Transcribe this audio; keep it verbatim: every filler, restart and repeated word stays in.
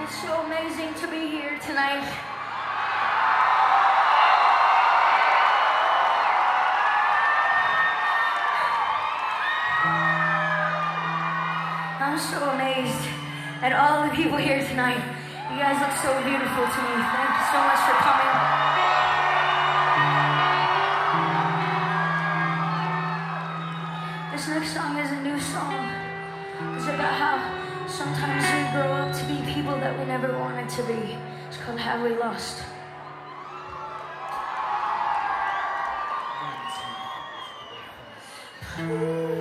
It's so amazing to be here tonight. I'm so amazed at all the people here tonight. You guys look so beautiful to me. Thank you so much for coming. This next song is a new song. It's about how sometimes we grow up to be people that we never wanted to be. It's called Have We Lost? Mm-hmm.